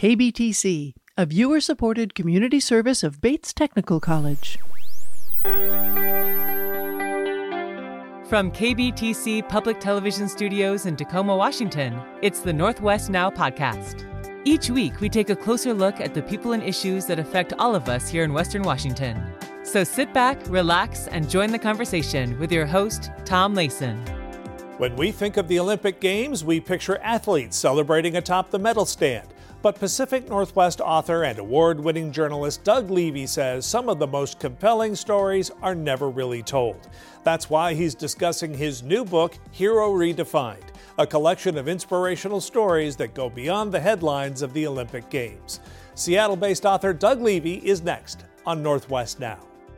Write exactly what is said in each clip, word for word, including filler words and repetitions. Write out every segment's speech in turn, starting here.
K B T C, a viewer-supported community service of Bates Technical College. From K B T C Public Television Studios in Tacoma, Washington, it's the Northwest Now podcast. Each week, we take a closer look at the people and issues that affect all of us here in Western Washington. So sit back, relax, and join the conversation with your host, Tom Layson. When we think of the Olympic Games, we picture athletes celebrating atop the medal stand. But Pacific Northwest author and award-winning journalist Doug Levy says some of the most compelling stories are never really told. That's why he's discussing his new book, Hero Redefined, a collection of inspirational stories that go beyond the headlines of the Olympic Games. Seattle-based author Doug Levy is next on Northwest Now.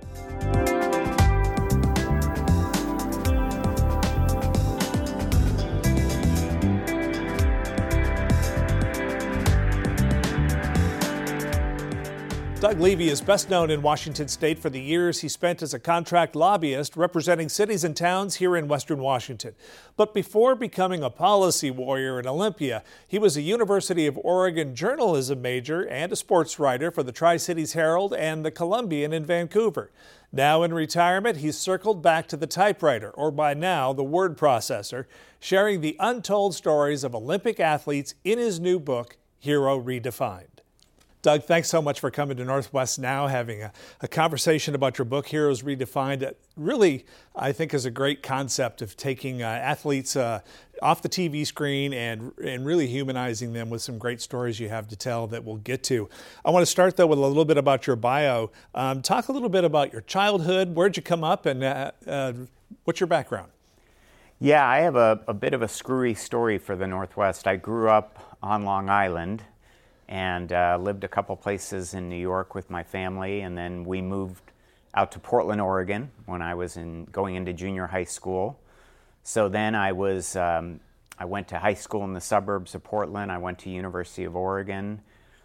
Doug Levy is best known in Washington State for the years he spent as a contract lobbyist representing cities and towns here in Western Washington. But before becoming a policy warrior in Olympia, he was a University of Oregon journalism major and a sports writer for the Tri-Cities Herald and the Columbian in Vancouver. Now in retirement, he's circled back to the typewriter, or by now the word processor, sharing the untold stories of Olympic athletes in his new book, Hero Redefined. Doug, thanks so much for coming to Northwest Now, having a, a conversation about your book, Heroes Redefined. It really, I think, is a great concept of taking uh, athletes uh, off the T V screen and, and really humanizing them with some great stories you have to tell that we'll get to. I want to start, though, with a little bit about your bio. Um, talk a little bit about your childhood. Where'd you come up, and uh, uh, what's your background? Yeah, I have a, a bit of a screwy story for the Northwest. I grew up on Long Island and uh, lived a couple places in New York with my family, and then we moved out to Portland, Oregon when I was in going into junior high school. So then I was um, I went to high school in the suburbs of Portland. I went to University of Oregon.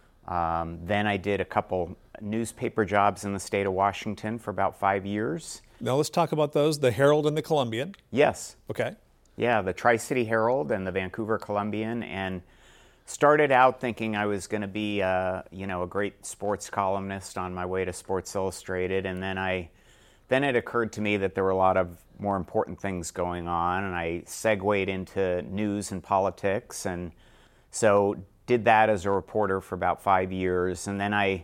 Um, then I did a couple newspaper jobs in the state of Washington for about five years. Now let's talk about those, the Herald and the Columbian. Yes. Okay. Yeah, the Tri-City Herald and the Vancouver Columbian, and started out thinking I was going to be, uh, you know, a great sports columnist on my way to Sports Illustrated, and then I, then it occurred to me that there were a lot of more important things going on, and I segued into news and politics, and so did that as a reporter for about five years, and then I,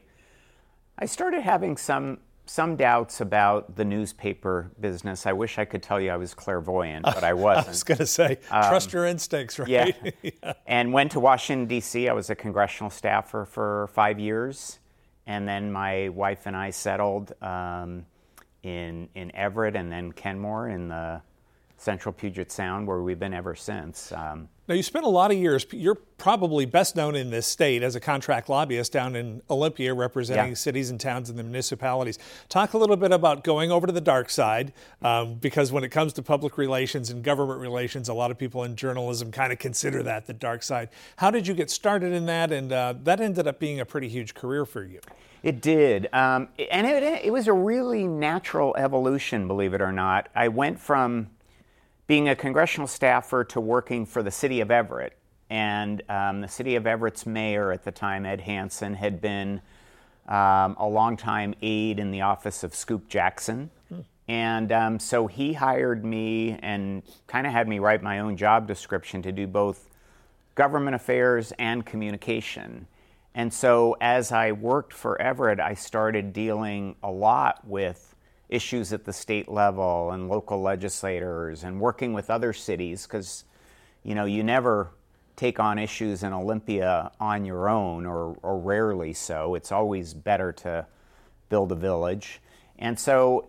I started having some some doubts about the newspaper business. I wish I could tell you I was clairvoyant, but I wasn't. I was going to say, um, trust your instincts, right? Yeah. yeah. And went to Washington, D C. I was a congressional staffer for five years. And then my wife and I settled um, in, in Everett and then Kenmore in the central Puget Sound, where we've been ever since. Um, Now, you spent a lot of years, you're probably best known in this state as a contract lobbyist down in Olympia, representing yeah. cities and towns and the municipalities. Talk a little bit about going over to the dark side, um, because when it comes to public relations and government relations, a lot of people in journalism kind of consider that the dark side. How did you get started in that? And uh, that ended up being a pretty huge career for you. It did. Um, and it, it was a really natural evolution, believe it or not. I went from being a congressional staffer to working for the city of Everett. And um, the city of Everett's mayor at the time, Ed Hansen, had been um, a longtime aide in the office of Scoop Jackson. Hmm. And um, so he hired me and kind of had me write my own job description to do both government affairs and communication. And so as I worked for Everett, I started dealing a lot with issues at the state level and local legislators and working with other cities, because, you know, you never take on issues in Olympia on your own, or, or rarely so. It's always better to build a village. And so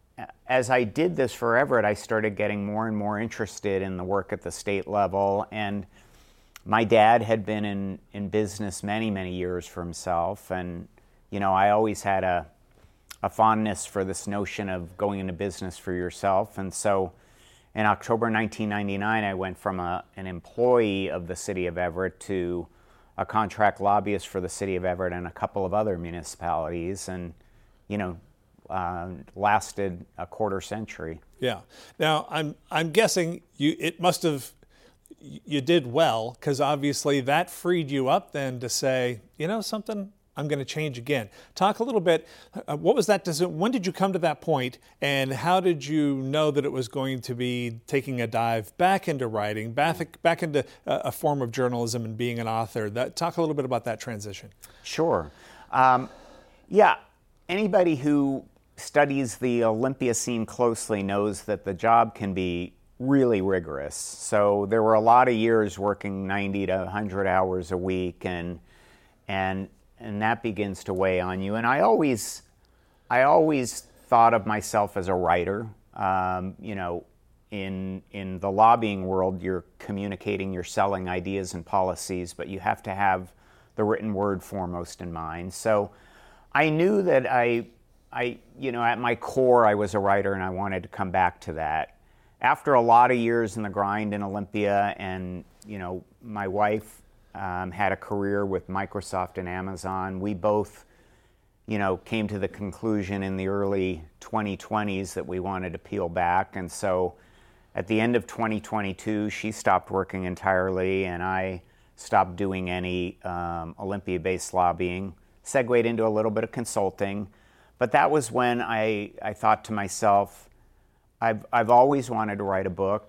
as I did this for Everett, I started getting more and more interested in the work at the state level. And my dad had been in, in business many, many years for himself. And, you know, I always had a a fondness for this notion of going into business for yourself. And so in October nineteen ninety-nine, I went from a, an employee of the city of Everett to a contract lobbyist for the city of Everett and a couple of other municipalities, and, you know, uh, lasted a quarter century. Yeah. Now, I'm I'm guessing you it must have you did well, because obviously that freed you up then to say, you know something, I'm going to change again. Talk a little bit, uh, what was that decision? When did you come to that point, and how did you know that it was going to be taking a dive back into writing, back, back into a, a form of journalism and being an author? That, talk a little bit about that transition. Sure. Um, yeah, anybody who studies the Olympia scene closely knows that the job can be really rigorous. So there were a lot of years working ninety to one hundred hours a week, and and and that begins to weigh on you. And I always, I always thought of myself as a writer. Um, you know, in in the lobbying world, you're communicating, you're selling ideas and policies, but you have to have the written word foremost in mind. So I knew that I, I, you know, at my core, I was a writer, and I wanted to come back to that. After a lot of years in the grind in Olympia, and you know, my wife Um, had a career with Microsoft and Amazon. We both, you know, came to the conclusion in the early twenty twenties that we wanted to peel back. And so at the end of twenty twenty-two, she stopped working entirely, and I stopped doing any um, Olympia-based lobbying, segued into a little bit of consulting. But that was when I, I thought to myself, I've, I've always wanted to write a book.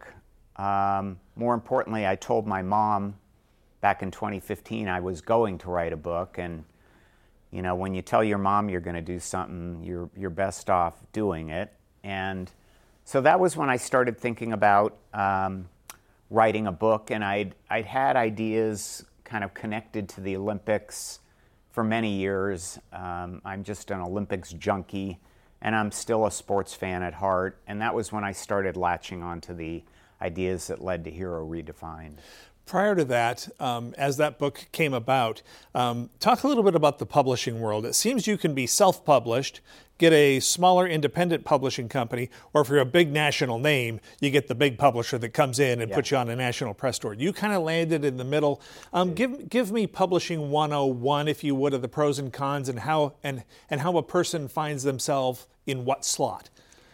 Um, more importantly, I told my mom back in twenty fifteen, I was going to write a book, and you know, when you tell your mom you're going to do something, you're you're best off doing it. And so that was when I started thinking about um, writing a book, and I'd I'd had ideas kind of connected to the Olympics for many years. Um, I'm just an Olympics junkie, and I'm still a sports fan at heart. And that was when I started latching onto the ideas that led to Hero Redefined. Prior to that, um, as that book came about, um, talk a little bit about the publishing world. It seems you can be self-published, get a smaller independent publishing company, or if you're a big national name, you get the big publisher that comes in and yeah. puts you on a national press tour. You kind of landed in the middle. Um, give give me publishing one oh one, if you would, of the pros and cons, and how and and how a person finds themselves in what slot.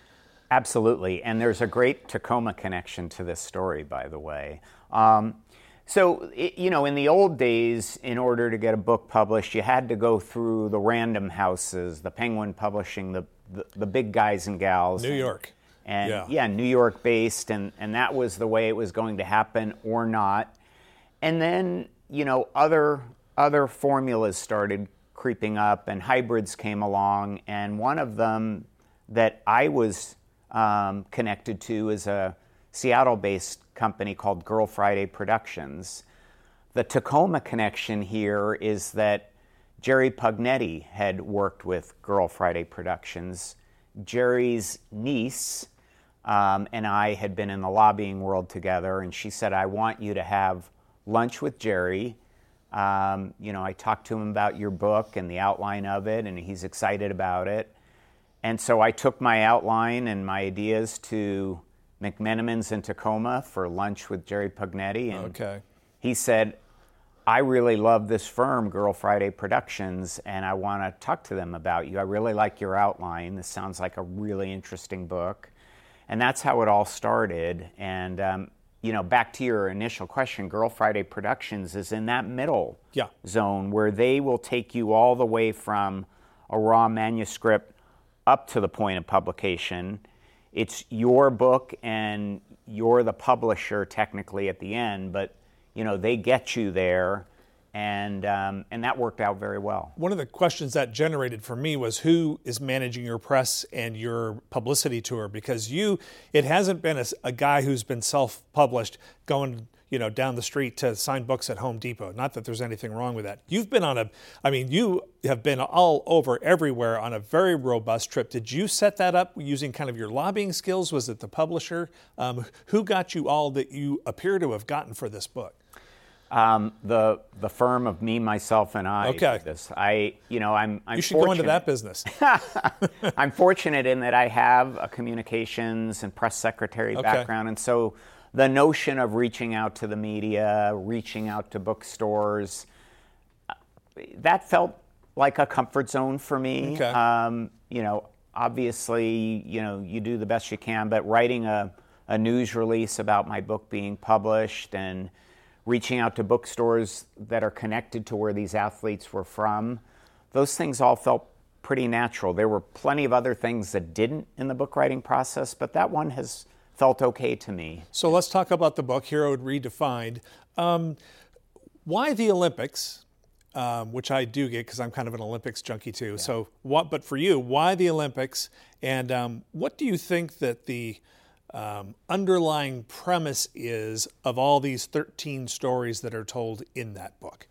Absolutely, and there's a great Tacoma connection to this story, by the way. Um, So, it, you know, in the old days, in order to get a book published, you had to go through the Random Houses, the Penguin Publishing, the the, the big guys and gals. New and, York. And yeah, yeah New York based, and, and that was the way it was going to happen or not. And then, you know, other other formulas started creeping up, and hybrids came along, and one of them that I was um, connected to is a Seattle-based company called Girl Friday Productions. The Tacoma connection here is that Jerry Pugnetti had worked with Girl Friday Productions. Jerry's niece um, and I had been in the lobbying world together, and she said, I want you to have lunch with Jerry. Um, you know, I talked to him about your book and the outline of it, and he's excited about it. And so I took my outline and my ideas to McMenamins in Tacoma for lunch with Jerry Pugnetti, and okay. he said, I really love this firm, Girl Friday Productions, and I want to talk to them about you. I really like your outline. This sounds like a really interesting book. And that's how it all started. And, um, you know, back to your initial question, Girl Friday Productions is in that middle yeah. zone where they will take you all the way from a raw manuscript up to the point of publication. It's your book, and you're the publisher technically at the end, but you know they get you there, and um, and that worked out very well. One of the questions that generated for me was who is managing your press and your publicity tour, because you, it hasn't been a, a guy who's been self-published going, you know, down the street to sign books at Home Depot. Not that there's anything wrong with that. You've been on a, I mean, you have been all over everywhere on a very robust trip. Did you set that up using kind of your lobbying skills? Was it the publisher? Um, who got you all that you appear to have gotten for this book? Um, the the firm of me, myself, and I. Okay. Did this. I, you know, I'm. I'm you should fortunate. go into that business. I'm fortunate in that I have a communications and press secretary okay. background, and so the notion of reaching out to the media, reaching out to bookstores, that felt like a comfort zone for me. Okay. Um, you know, obviously, you know, you do the best you can, but writing a a news release about my book being published and reaching out to bookstores that are connected to where these athletes were from. Those things all felt pretty natural. There were plenty of other things that didn't in the book writing process, but that one has felt okay to me. So let's talk about the book, Hero Redefined. Um, why the Olympics, um, which I do get because I'm kind of an Olympics junkie too. Yeah. So, what? But for you, why the Olympics? And um, what do you think that the um, underlying premise is of all these thirteen stories that are told in that book?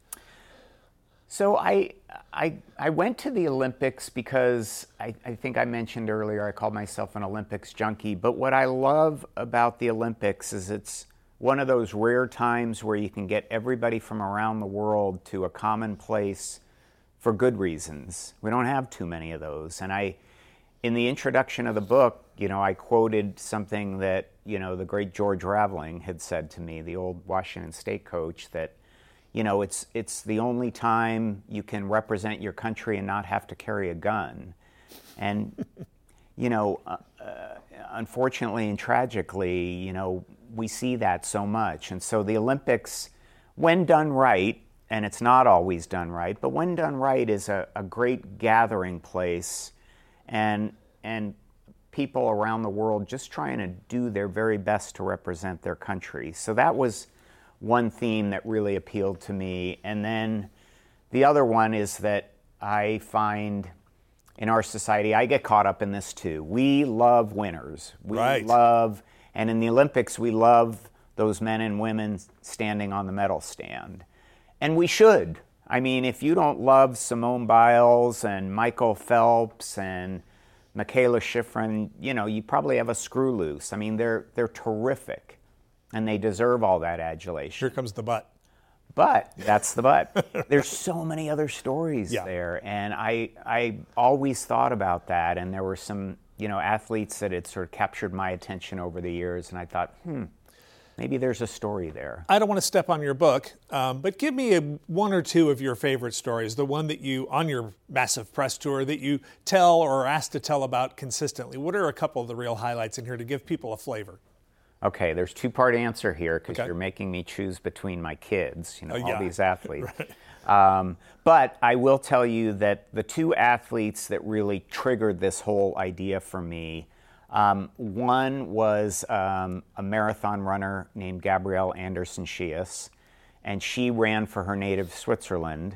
So I, I, I went to the Olympics because I, I think I mentioned earlier I called myself an Olympics junkie. But what I love about the Olympics is it's one of those rare times where you can get everybody from around the world to a common place for good reasons. We don't have too many of those. And I, in the introduction of the book, you know, I quoted something that, you know, the great George Raveling had said to me, the old Washington State coach, that you know, it's it's the only time you can represent your country and not have to carry a gun. And, you know, uh, uh, unfortunately and tragically, you know, we see that so much. And so the Olympics, when done right, and it's not always done right, but when done right is a, a great gathering place and and people around the world just trying to do their very best to represent their country. So that was one theme that really appealed to me. And then the other one is that I find in our society, I get caught up in this too. We love winners. We right. love, and in the Olympics, we love those men and women standing on the medal stand. And we should. I mean, if you don't love Simone Biles and Michael Phelps and Michaela Schifrin, you know, you probably have a screw loose. I mean, they're they're terrific. And they deserve all that adulation. Here comes the but. But, that's the but. There's so many other stories yeah. there. And I I always thought about that. And there were some, you know, athletes that had sort of captured my attention over the years. And I thought, hmm, maybe there's a story there. I don't want to step on your book, um, but give me a, one or two of your favorite stories, the one that you, on your massive press tour, that you tell or are asked to tell about consistently. What are a couple of the real highlights in here to give people a flavor? Okay, there's two-part answer here because okay. you're making me choose between my kids, you know, oh, all yeah. these athletes. right. um, but I will tell you that the two athletes that really triggered this whole idea for me, um, one was um, a marathon runner named Gabrielle Anderson-Schiess, and she ran for her native Switzerland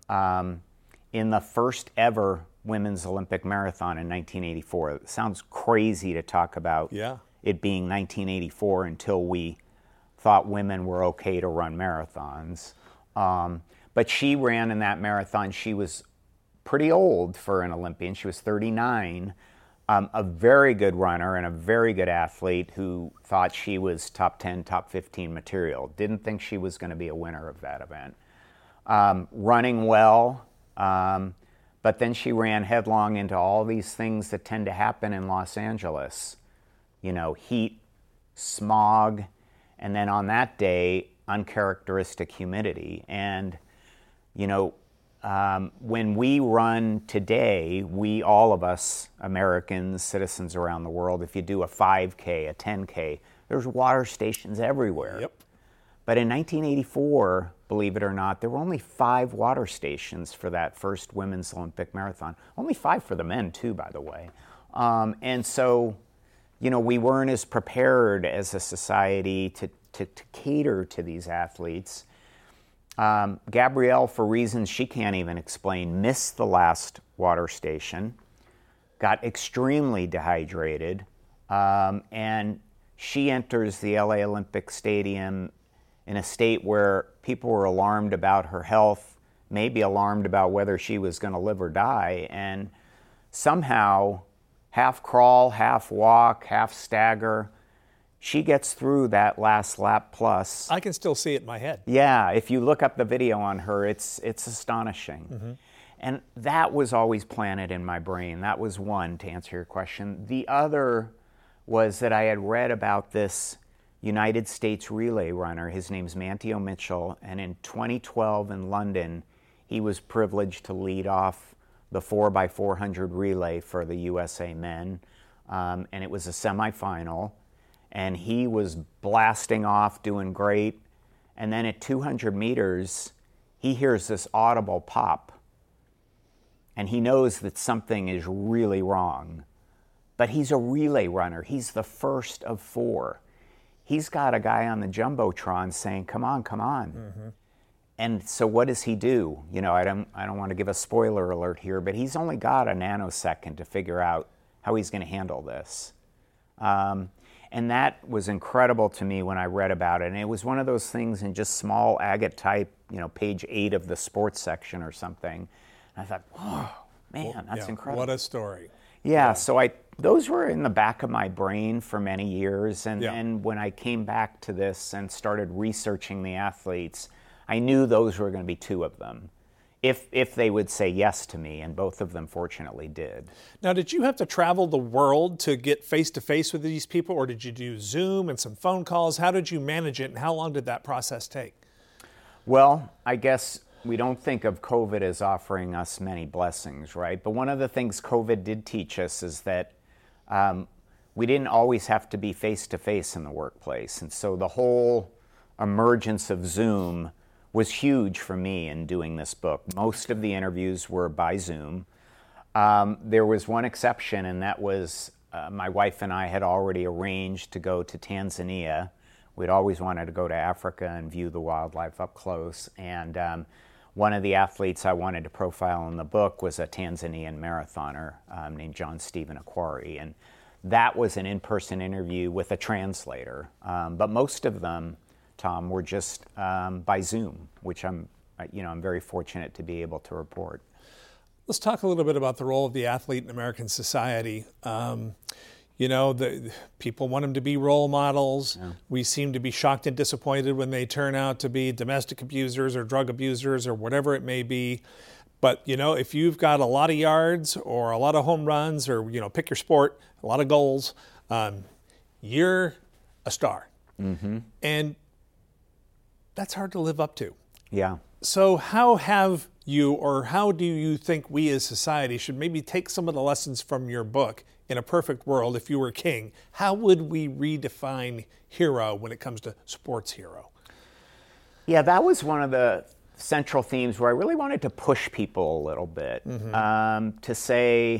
um, in the first ever women's Olympic marathon in nineteen eighty-four. It sounds crazy to talk about. Yeah. It being nineteen eighty-four until we thought women were okay to run marathons. Um, but she ran in that marathon. She was pretty old for an Olympian. She was thirty-nine, um, a very good runner and a very good athlete who thought she was top ten, top fifteen material. Didn't think she was going to be a winner of that event. Um, running well, um, but then she ran headlong into all these things that tend to happen in Los Angeles. You know, heat, smog, and then on that day, uncharacteristic humidity. And, you know, um, when we run today, we, all of us, Americans, citizens around the world, if you do a five K, a ten K, there's water stations everywhere. Yep. But in nineteen eighty-four, believe it or not, there were only five water stations for that first women's Olympic marathon. Only five for the men, too, by the way. Um, and so... You know, we weren't as prepared as a society to, to, to cater to these athletes. Um, Gabrielle, for reasons she can't even explain, missed the last water station, got extremely dehydrated, um, and she enters the L A Olympic Stadium in a state where people were alarmed about her health, maybe alarmed about whether she was going to live or die, and somehow... half crawl, half walk, half stagger. She gets through that last lap plus. I can still see it in my head. Yeah, if you look up the video on her, it's it's astonishing. Mm-hmm. And that was always planted in my brain. That was one, to answer your question. The other was that I had read about this United States relay runner. His name's Manteo Mitchell, and in twenty twelve in London, he was privileged to lead off the four by four hundred relay for the U S A men, um, and it was a semifinal. and he was blasting off, doing great. And then at two hundred meters, he hears this audible pop. And he knows that something is really wrong. But he's a relay runner. He's the first of four. He's got a guy on the Jumbotron saying, come on, come on. Mm-hmm. And so what does he do? You know, I don't, I don't want to give a spoiler alert here, but he's only got a nanosecond to figure out how he's going to handle this. Um, and that was incredible to me when I read about it. And it was one of those things in just small agate type, you know, page eight of the sports section or something. And I thought, whoa, man, well, that's yeah, incredible. What a story. Yeah, yeah, so I those were in the back of my brain for many years. And yeah. then when I came back to this and started researching the athletes, I knew those were going to be two of them, if if they would say yes to me, and both of them fortunately did. Now, did you have to travel the world to get face-to-face with these people, or did you do Zoom and some phone calls? How did you manage it, and how long did that process take? Well, I guess we don't think of COVID as offering us many blessings, right? But one of the things COVID did teach us is that um, we didn't always have to be face-to-face in the workplace. And so the whole emergence of Zoom was huge for me in doing this book. Most of the interviews were by Zoom. Um, there was one exception, and that was uh, my wife and I had already arranged to go to Tanzania. We'd always wanted to go to Africa and view the wildlife up close. And um, one of the athletes I wanted to profile in the book was a Tanzanian marathoner um, named John Stephen Akwari. And that was an in-person interview with a translator. Um, but most of them, Tom, were just um, by Zoom, which I'm, you know, I'm very fortunate to be able to report. Let's talk a little bit about the role of the athlete in American society. Um, you know, the people want them to be role models. Yeah. We seem to be shocked and disappointed when they turn out to be domestic abusers or drug abusers or whatever it may be. But, you know, if you've got a lot of yards or a lot of home runs or, you know, pick your sport, a lot of goals, um, you're a star. Mm-hmm. And that's hard to live up to. Yeah. So how have you, or how do you think we as society should maybe take some of the lessons from your book, In a Perfect World, if you were king? How would we redefine hero when it comes to sports hero? Yeah, that was one of the central themes where I really wanted to push people a little bit. Mm-hmm. um, to say,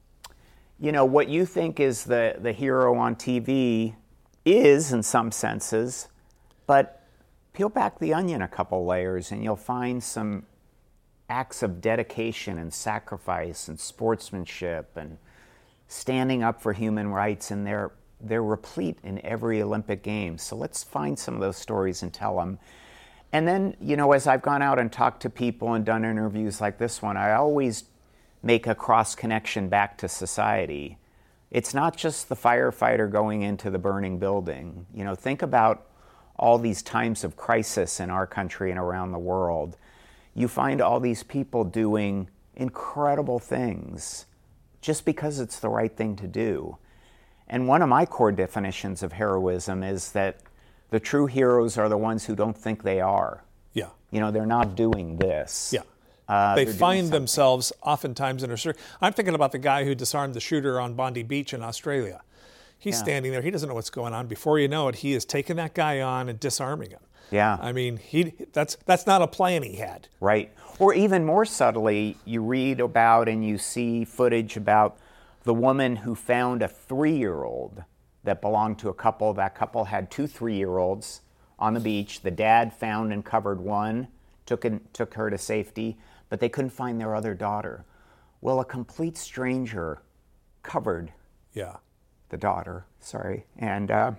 you know, what you think is the, the hero on T V is, in some senses, but peel back the onion a couple layers and you'll find some acts of dedication and sacrifice and sportsmanship and standing up for human rights, and they're they're replete in every Olympic Games. So let's find some of those stories and tell them. And then, you know, as I've gone out and talked to people and done interviews like this one, I always make a cross connection back to society. It's not just the firefighter going into the burning building. You know, think about all these times of crisis in our country and around the world. You find all these people doing incredible things just because it's the right thing to do. And one of my core definitions of heroism is that the true heroes are the ones who don't think they are. Yeah. You know, they're not doing this. Yeah. Uh, they find themselves oftentimes in a circle. I'm thinking about the guy who disarmed the shooter on Bondi Beach in Australia. He's yeah. standing there. He doesn't know what's going on. Before you know it, he is taking that guy on and disarming him. Yeah. I mean, he that's that's not a plan he had. Right. Or even more subtly, you read about and you see footage about the woman who found a three-year-old that belonged to a couple. That couple had two three-year-olds on the beach. The dad found and covered one, took in, took her to safety, but they couldn't find their other daughter. Well, a complete stranger covered yeah. the daughter, sorry, and uh,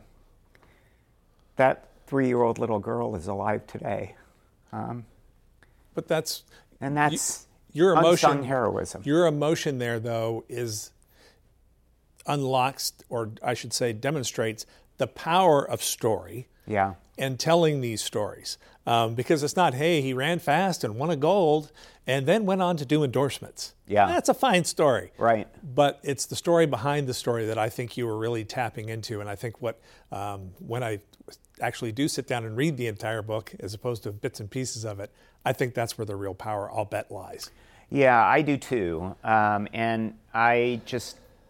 that three-year-old little girl is alive today. Um, but that's and that's you, your emotion, unsung heroism. Your emotion there, though, is unlocks, or I should say, demonstrates the power of story. Yeah. And telling these stories, um, because it's not, hey, he ran fast and won a gold, and then went on to do endorsements. Yeah, that's a fine story, right? But it's the story behind the story that I think you were really tapping into, and I think what um, when I actually do sit down and read the entire book, as opposed to bits and pieces of it, I think that's where the real power, I'll bet, lies. Yeah, I do too, um, and I just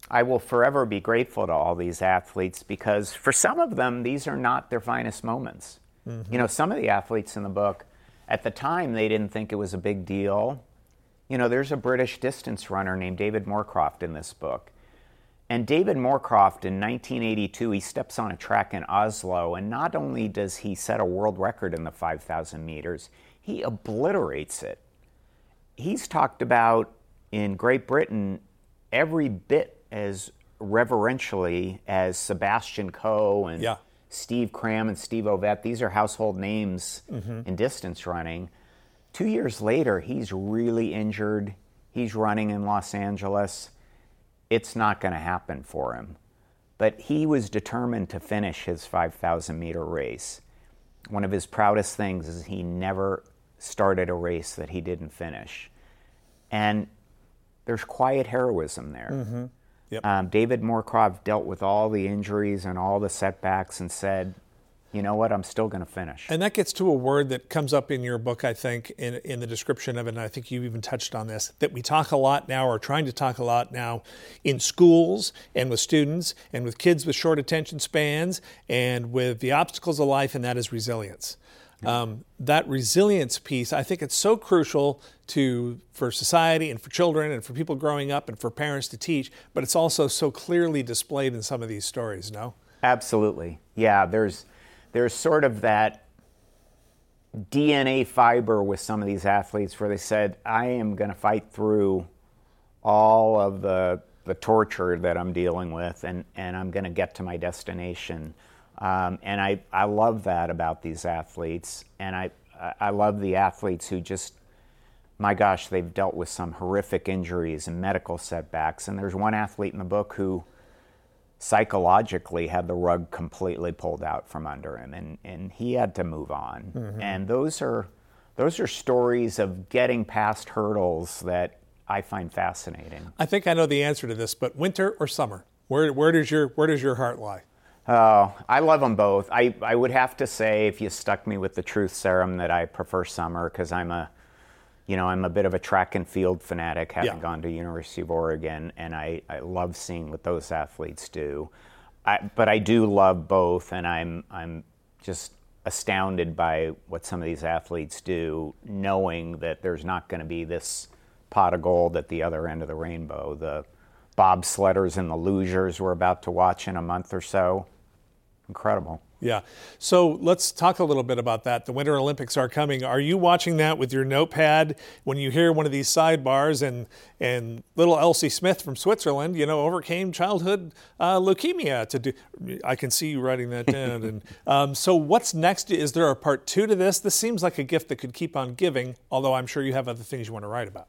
I will forever be grateful to all these athletes because for some of them, these are not their finest moments. Mm-hmm. You know, some of the athletes in the book, at the time, they didn't think it was a big deal. You know, there's a British distance runner named David Moorcroft in this book. And David Moorcroft, in nineteen eighty-two, he steps on a track in Oslo, and not only does he set a world record in the five thousand meters, he obliterates it. He's talked about in Great Britain every bit as reverentially as Sebastian Coe and yeah. Steve Cram and Steve Ovett. These are household names mm-hmm. in distance running. Two years later, he's really injured. He's running in Los Angeles. It's not going to happen for him. But he was determined to finish his five thousand meter race. One of his proudest things is he never started a race that he didn't finish. And there's quiet heroism there. Mm-hmm. Yep. Um, David Moorcroft dealt with all the injuries and all the setbacks and said, you know what, I'm still going to finish. And that gets to a word that comes up in your book, I think, in, in the description of it, and I think you even touched on this, that we talk a lot now, or trying to talk a lot now, in schools and with students and with kids with short attention spans and with the obstacles of life, and that is resilience. Um, that resilience piece, I think it's so crucial to for society and for children and for people growing up and for parents to teach, but it's also so clearly displayed in some of these stories, no? Absolutely. Yeah, there's there's sort of that D N A fiber with some of these athletes where they said, I am going to fight through all of the the torture that I'm dealing with, and, and I'm going to get to my destination. Um, and I, I love that about these athletes, and I I love the athletes who just, my gosh, they've dealt with some horrific injuries and medical setbacks. And there's one athlete in the book who psychologically had the rug completely pulled out from under him, and, and he had to move on. Mm-hmm. And those are those are stories of getting past hurdles that I find fascinating. I think I know the answer to this, but winter or summer? Where where does your where does your heart lie? Oh, I love them both. I, I would have to say, if you stuck me with the truth serum, that I prefer summer because I'm a, you know, I'm a bit of a track and field fanatic, having yeah. gone to University of Oregon, and I, I love seeing what those athletes do. I, but I do love both, and I'm I'm just astounded by what some of these athletes do, knowing that there's not going to be this pot of gold at the other end of the rainbow. The bobsledders and the lugers we're about to watch in a month or so. Incredible. Yeah. So let's talk a little bit about that. The Winter Olympics are coming. Are you watching that with your notepad when you hear one of these sidebars and and little Elsie Smith from Switzerland, you know, overcame childhood uh, leukemia to do? I can see you writing that down. and um, so what's next? Is there a part two to this? This seems like a gift that could keep on giving, although I'm sure you have other things you want to write about.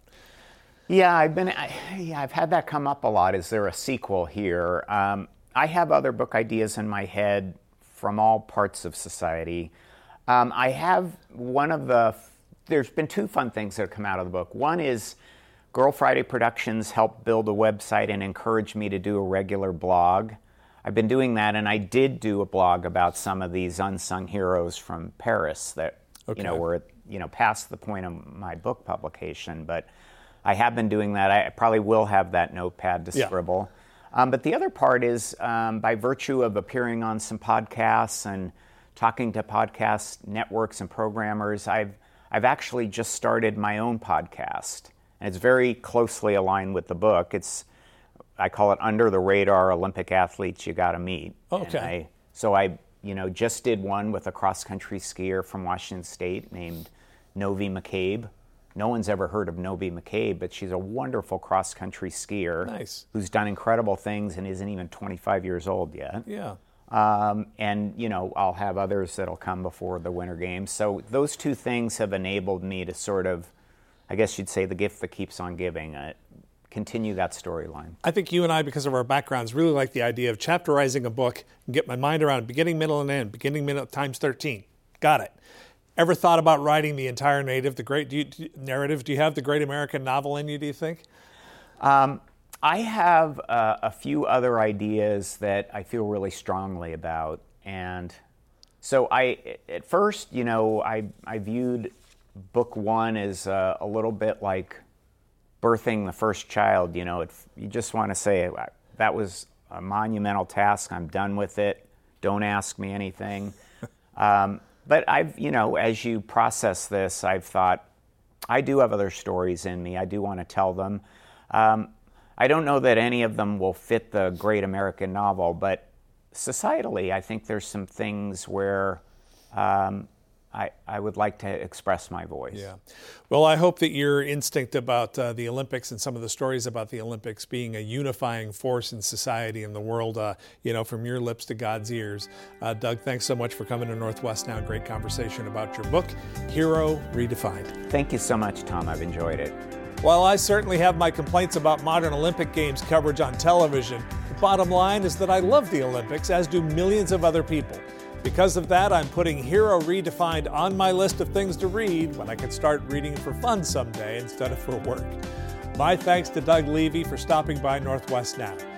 Yeah, I've been. I, yeah, I've had that come up a lot. Is there a sequel here? Um, I have other book ideas in my head from all parts of society. Um, I have one of the. There's been two fun things that have come out of the book. One is Girl Friday Productions helped build a website and encouraged me to do a regular blog. I've been doing that, and I did do a blog about some of these unsung heroes from Paris that okay. you know were you know past the point of my book publication, but I have been doing that. I probably will have that notepad to yeah. scribble. Um, but the other part is um, by virtue of appearing on some podcasts and talking to podcast networks and programmers, I've I've actually just started my own podcast, and it's very closely aligned with the book. It's I call it Under the Radar Olympic Athletes You Gotta Meet. Okay. And I, so I you know just did one with a cross country skier from Washington State named Novi McCabe. No one's ever heard of Novi McCabe, but she's a wonderful cross-country skier nice. who's done incredible things and isn't even twenty-five years old yet. Yeah. Um, and, you know, I'll have others that'll come before the Winter Games. So those two things have enabled me to sort of, I guess you'd say, the gift that keeps on giving, uh, continue that storyline. I think you and I, because of our backgrounds, really like the idea of chapterizing a book and get my mind around beginning, middle, and end. Beginning, middle, times thirteen. Got it. Ever thought about writing the entire native, the great do you, do, narrative? Do you have the great American novel in you, do you think? Um, I have uh, a few other ideas that I feel really strongly about. And so I, at first, you know, I, I viewed book one as uh, a little bit like birthing the first child. You know, it, you just want to say, that was a monumental task. I'm done with it. Don't ask me anything. um, but I've, you know, as you process this, I've thought, I do have other stories in me. I do want to tell them. Um, I don't know that any of them will fit the great American novel, but societally, I think there's some things where um, I, I would like to express my voice. Yeah. Well, I hope that your instinct about uh, the Olympics and some of the stories about the Olympics being a unifying force in society and the world, uh, you know, from your lips to God's ears. Uh, Doug, thanks so much for coming to Northwest Now. Great conversation about your book, Hero Redefined. Thank you so much, Tom. I've enjoyed it. While I certainly have my complaints about modern Olympic Games coverage on television, the bottom line is that I love the Olympics, as do millions of other people. Because of that, I'm putting Hero Redefined on my list of things to read when I can start reading for fun someday instead of for work. My thanks to Doug Levy for stopping by Northwest Now.